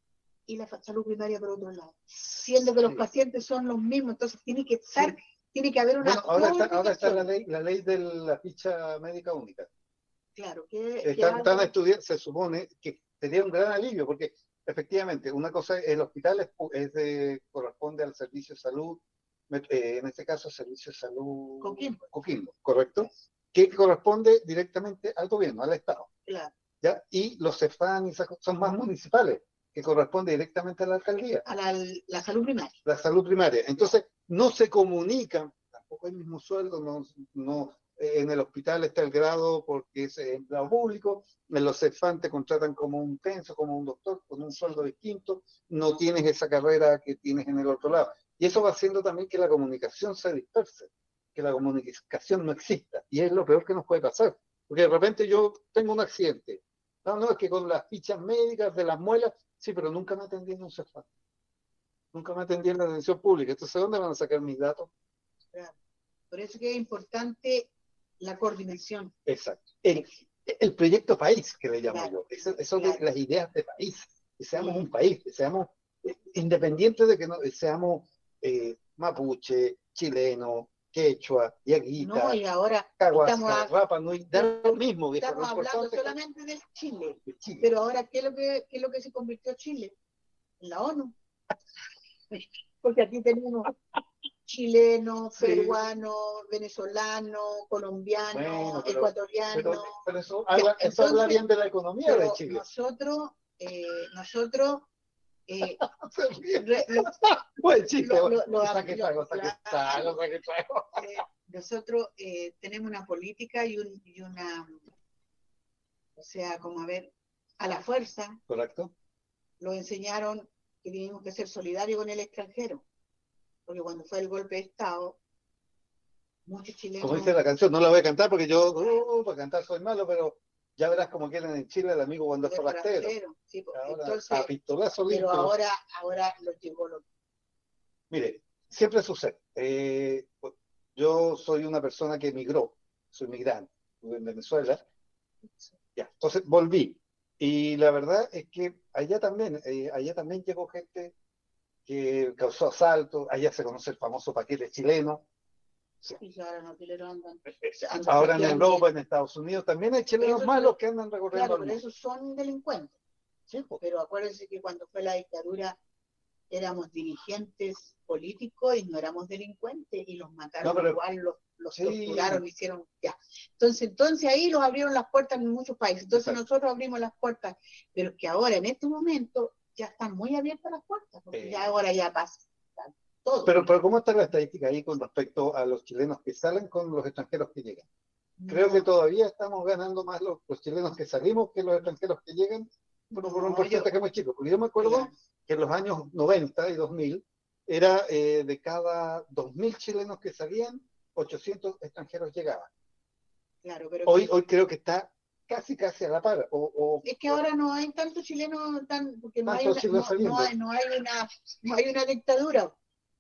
y la salud primaria por otro lado. Siendo que los sí. pacientes son los mismos, entonces tiene que estar, sí. tiene que haber una... Bueno, ahora está, ahora está la ley, la ley de la ficha médica única. Claro, que... Están, que están estudiando, se supone que sería un gran alivio, porque efectivamente, una cosa, el hospital es, es de, corresponde al servicio de salud, eh, en este caso, servicio de salud Coquimbo, Coquimbo, ¿correcto? Que corresponde directamente al gobierno, al Estado. Claro. ¿Ya? Y los CEFAN son más municipales, que corresponde directamente a la alcaldía. A la, la salud primaria. La salud primaria. Entonces, no se comunican, tampoco hay el mismo sueldo, no, no en el hospital está el grado porque es empleado público, en los CEFAN te contratan como un penso, como un doctor, con un sueldo distinto, no tienes esa carrera que tienes en el otro lado. Y eso va haciendo también que la comunicación se disperse, que la comunicación no exista. Y es lo peor que nos puede pasar. Porque de repente yo tengo un accidente. No, no, es que con las fichas médicas de las muelas, sí, pero nunca me atendí en un CEFAN. Nunca me atendí en la atención pública. Entonces, ¿dónde van a sacar mis datos? Claro. Por eso que es importante la coordinación. Exacto. El, el proyecto país, que le llamo claro. yo. Eso, eso claro. de las ideas de país. Que seamos sí. un país, que seamos eh, independientes de que no, seamos eh, mapuche, chileno, quechua, yaguita, no, y ahora caguasca, rapa, no da lo mismo. Viejo, estamos lo hablando solamente de Chile, de Chile. Pero ahora, ¿qué es, lo que, ¿qué es lo que se convirtió Chile? En la ONU. Porque aquí tenemos chilenos, sí. peruanos, venezolanos, colombianos, bueno, pero, ecuatorianos. Pero, pero eso, habla, eso Entonces, habla bien de la economía de Chile. Nosotros, eh, nosotros, eh, buen chiste, saque trago, saque trago, saque trago. Nosotros eh, tenemos una política y, un, y una, o sea, como a ver, a la fuerza. Correcto. Lo enseñaron que teníamos que ser solidarios con el extranjero, porque cuando fue el golpe de Estado, muchos chilenos... Como dice la canción, no la voy a cantar porque yo, uh, para cantar soy malo, pero ya verás como quieren en Chile el amigo cuando es forastero. Sí, ahora, entonces, a pistolazo limpio. Pero ahora, ahora los llegó los... Mire, siempre sucede. Eh, yo soy una persona que emigró, soy migrante, estuve en Venezuela, ya, entonces volví. Y la verdad es que allá también, eh, allá también llegó gente que causó asaltos, allá se conoce el famoso paquete chileno. Sí. Y ahora, no, andan, andan ahora en Europa, en Estados Unidos, también hay chilenos eso, malos que andan recorriendo. Claro, pero esos son delincuentes. Sí, pues. Pero acuérdense que cuando fue la dictadura éramos dirigentes políticos y no éramos delincuentes y los mataron no, pero, igual, los, los sí. torturaron, hicieron ya. Entonces, entonces ahí los abrieron las puertas en muchos países. Entonces Exacto. nosotros abrimos las puertas, pero es que ahora en este momento ya están muy abiertas las puertas, porque eh. ya ahora ya pasa. Todo. Pero, pero ¿cómo está la estadística ahí con respecto a los chilenos que salen con los extranjeros que llegan? Creo no. que todavía estamos ganando más los, los chilenos que salimos que los extranjeros que llegan, bueno, por un porcentaje muy chico. Porque yo me acuerdo claro. que en los años noventa y dos mil era eh, de cada dos mil chilenos que salían, ochocientos extranjeros llegaban. Claro, pero hoy, que... hoy creo que está casi casi a la par. O, o, es que ahora no hay tantos chilenos, tan, porque no hay, una, no, no, hay, no, hay una, no hay una dictadura.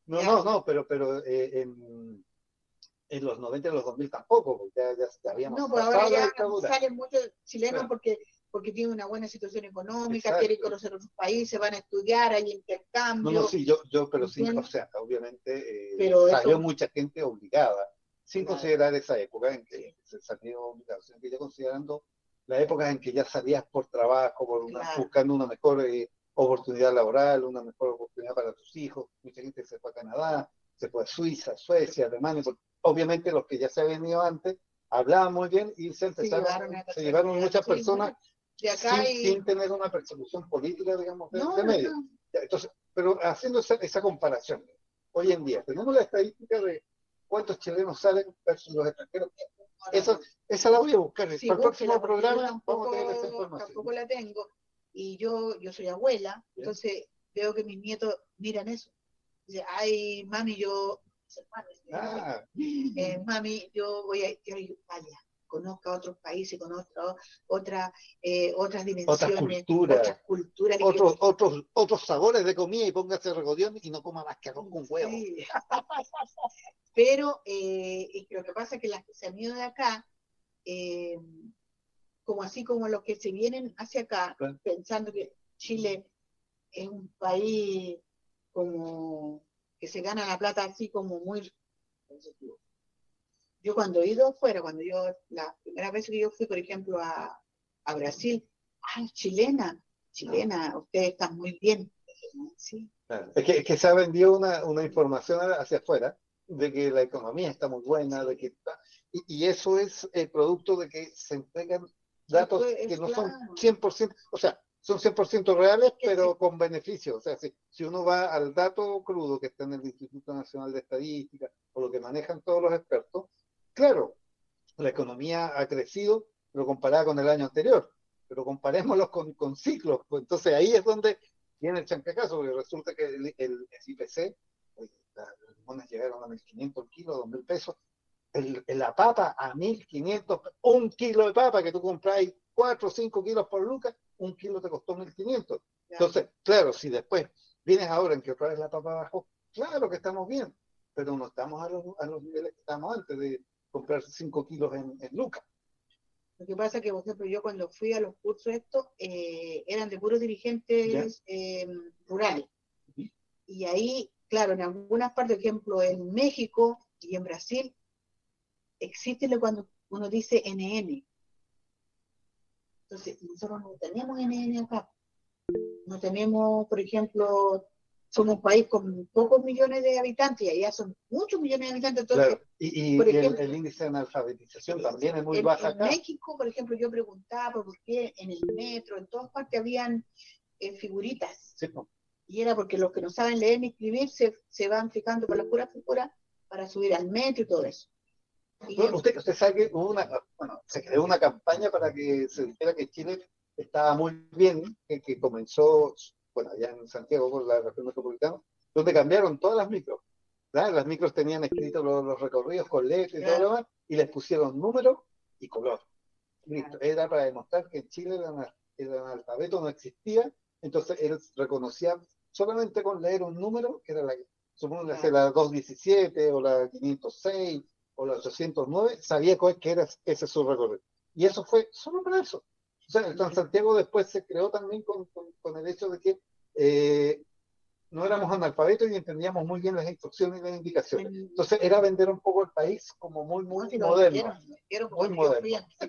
No, no, no, pero, pero eh, en, en los noventa y los dos mil tampoco, porque ya, ya, ya habíamos No, pues ahora ya dictadura. salen muchos chilenos Claro. porque porque tienen una buena situación económica, Exacto. quieren conocer otros países, van a estudiar, hay intercambio. No, no, sí, yo, yo pero sí, o sea, obviamente eh, pero salió eso... mucha gente obligada, sin claro. considerar esa época en que se salió obligado, sino que ya considerando la época en que ya salías por trabajo, por una, claro. buscando una mejor eh, oportunidad laboral, una mejor oportunidad para tus hijos. Mucha gente se fue a Canadá, se fue a Suiza, Suecia, Alemania, porque obviamente los que ya se habían ido antes hablaban muy bien y se empezaron, se llevaron, se llevaron muchas personas de acá sin, y... sin tener una persecución política, digamos, de, no, de medio. No. Entonces, pero haciendo esa, esa comparación, hoy en día tenemos la estadística de cuántos chilenos salen versus los extranjeros. Esa, esa la voy a buscar. Sí, para el próximo programa tampoco, vamos a tener esa información. Tampoco la tengo. Y yo, yo soy abuela, ¿sí? Entonces veo que mis nietos miran eso. Dice, ay, mami, yo... Ah. Eh, mami, yo voy a ir a Italia. Conozca otros países, conozca otra, eh, otras dimensiones, otras culturas, otras, culturas otros, que... otros, otros sabores de comida y póngase regodión y no coma más que arroz con huevo. Sí. Pero eh, lo que pasa es que las que se han ido de acá, eh, como así como los que se vienen hacia acá, ¿sí? Pensando que Chile es un país como que se gana la plata así como muy... Yo cuando he ido fuera, cuando yo, la primera vez que yo fui, por ejemplo, a, a Brasil, ay, chilena, chilena, ustedes están muy bien. Sí. Claro. Es, que, es que se ha vendido una, una información hacia afuera de que la economía está muy buena, sí. de que está, y, y eso es el producto de que se entregan datos es, que no claro. son cien por ciento, o sea, son cien por ciento reales, pero sí. con beneficios. O sea, si, si uno va al dato crudo que está en el Instituto Nacional de Estadística o lo que manejan todos los expertos, claro, la economía ha crecido, pero comparada con el año anterior, pero comparémoslo con, con ciclos, pues entonces ahí es donde viene el chancacazo, porque resulta que el, el, el I P C, las limones llegaron a mil quinientos el kilo, dos mil pesos, el, el, la papa a mil quinientos, un kilo de papa que tú compras cuatro o cinco kilos por lucas, un kilo te costó mil quinientos. Entonces, claro, si después vienes ahora en que otra vez la papa bajó, claro que estamos bien, pero no estamos a los, a los niveles que estábamos antes de comprar cinco kilos en, en lucas. Lo que pasa es que, por ejemplo, yo cuando fui a los cursos estos, eh, eran de puros dirigentes eh, rurales. ¿Sí? Y ahí, claro, en algunas partes, por ejemplo, en México y en Brasil, existe lo cuando uno dice N N. Entonces, nosotros no tenemos N N acá. No tenemos, por ejemplo, somos un país con pocos millones de habitantes y allá son muchos millones de habitantes. Entonces, claro. Y, y, por ejemplo, el, el índice de analfabetización también es muy en, bajo en acá. En México, por ejemplo, yo preguntaba por qué en el metro, en todas partes habían eh, figuritas. Sí, no. Y era porque los que no saben leer ni escribir se, se van fijando por las puras figuras para subir al metro y todo eso. Y bueno, usted, usted sabe que hubo una, bueno, se creó una campaña para que se dijera que Chile estaba muy bien, que, que comenzó, bueno, allá en Santiago con la región metropolitana, donde cambiaron todas las micros. ¿Verdad? Las micros tenían escritos los, los recorridos con letras y todo lo demás, y les pusieron número y color. Listo. Era para demostrar que en Chile el, el analfabeto no existía, entonces él reconocía solamente con leer un número, que era la, supongo que la doscientos diecisiete o la quinientos seis o la ochocientos nueve, sabía que era ese su recorrido. Y eso fue solo para eso. O sea, el Transantiago después se creó también con, con, con el hecho de que eh, no éramos analfabetos y entendíamos muy bien las instrucciones y las indicaciones. Entonces era vender un poco el país como muy, muy no, moderno. Vendieron, lo vendieron muy moderno.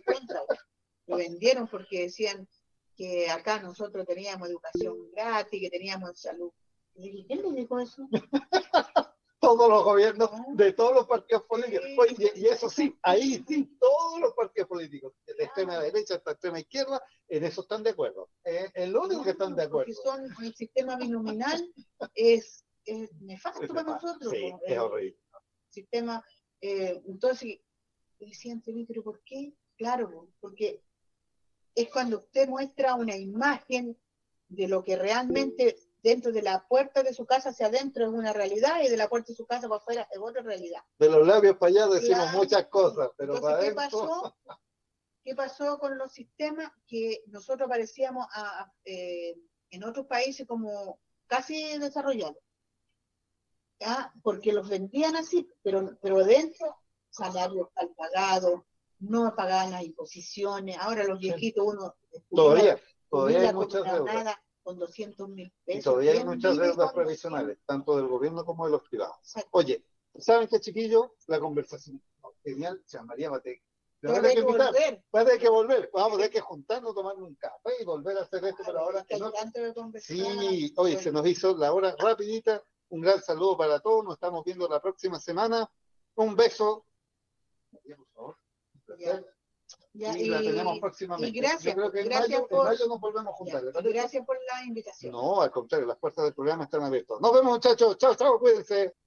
Lo vendieron porque decían que acá nosotros teníamos educación gratis, que teníamos salud. ¿Y quién le dijo eso? Todos los gobiernos de todos los partidos políticos. Sí. Oye, y eso sí, ahí sí, todos los partidos políticos, de extrema derecha hasta extrema izquierda, en eso están de acuerdo. Es eh, lo único no, que están de acuerdo. Porque son, el sistema binominal es, es nefasto es para nefasto. nosotros. Sí, ¿no? Es horrible. Sistema, eh, entonces, decían, pero ¿por qué? Claro, porque es cuando usted muestra una imagen de lo que realmente dentro de la puerta de su casa hacia adentro es una realidad y de la puerta de su casa para afuera es otra realidad. De los labios para allá decimos claro. muchas cosas, pero entonces, para ¿qué adentro... pasó? ¿Qué pasó con los sistemas? Que nosotros parecíamos a, a, eh, en otros países como casi desarrollados. Ah, porque los vendían así, pero, pero dentro, salarios mal pagados, no pagaban las imposiciones. Ahora los viejitos, uno todavía, todavía hay jubila con muchas una deudas. nada, con doscientos mil pesos. Y todavía hay ¿Quién muchas vive deudas con previsionales, tanto del gobierno como de los privados. Exacto. Oye, ¿saben qué, chiquillos? La conversación genial, se llamaría Matec. Te va a tener que volver. Va a tener que volver. Vamos a tener que juntarnos, tomarnos un café y volver a hacer esto, pero ahora que no. tanto de conversar. Sí, hoy bueno. Se nos hizo la hora rapidita. Un gran saludo para todos. Nos estamos viendo la próxima semana. Un beso. Por favor. Un placer. Ya, y, y la tenemos próximamente. Y gracias, Yo creo que en, gracias mayo, por, en mayo nos volvemos a juntar. Ya, y gracias por la invitación. No, al contrario, las puertas del programa están abiertas. Nos vemos, muchachos. Chao, chao, cuídense.